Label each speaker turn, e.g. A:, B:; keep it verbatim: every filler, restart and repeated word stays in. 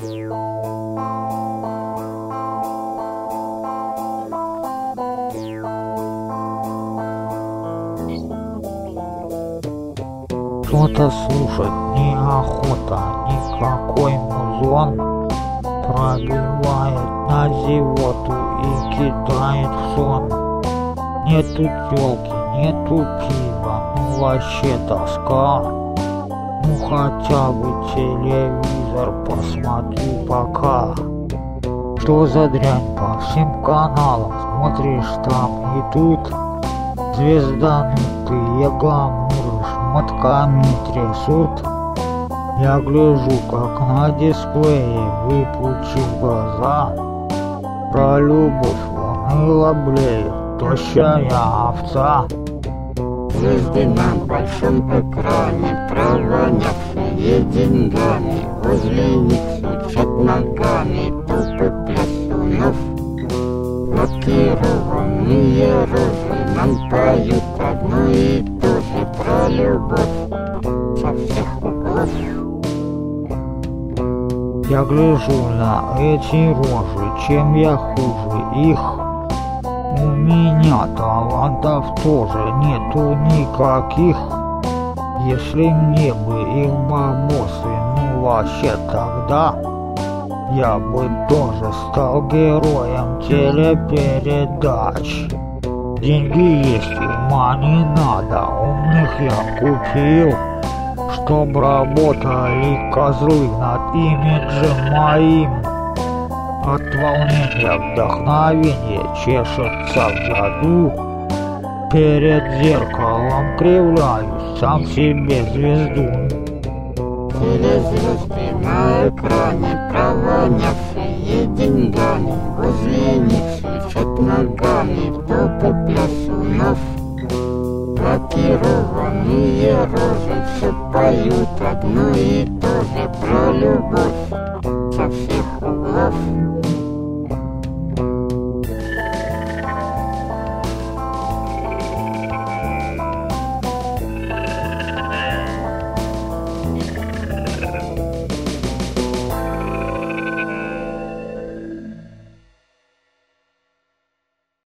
A: Что-то слушать неохота, никакой музон пробивает на зевоту и кидает в сон. Нету тёлки, нету пива, ну вообще тоска. Ну хотя бы телевизор посмотрю пока. Что за дрянь по всем каналам, смотришь там и тут. Звезданутые гламуры шмотками трясут. Я гляжу, как на дисплее, выпучив глаза. Про любовь он и лаблеет, тощая овца.
B: Звезды на большом экране, провонявшие деньгами, возле них стучат ногами толпы плясунов. Лакированные розы нам поют одно и то же про любовь со всех углов.
A: Я гляжу на эти рожи, чем я хуже их. У меня талантов тоже нету никаких. Если мне бы их бабосы, ну вообще тогда я бы тоже стал героем телепередач. Деньги есть, ума не надо, умных я купил, чтоб работали козлы над имиджем моим. От волнения вдохновение чешется в заду. Перед зеркалом кривляюсь, сам себе звезду.
B: Телезвезды на экране, провонявшие деньгами, возле них свечат ногами толпы плясунов. Лакированные розы все поют одно и то же про любовь со всех углов.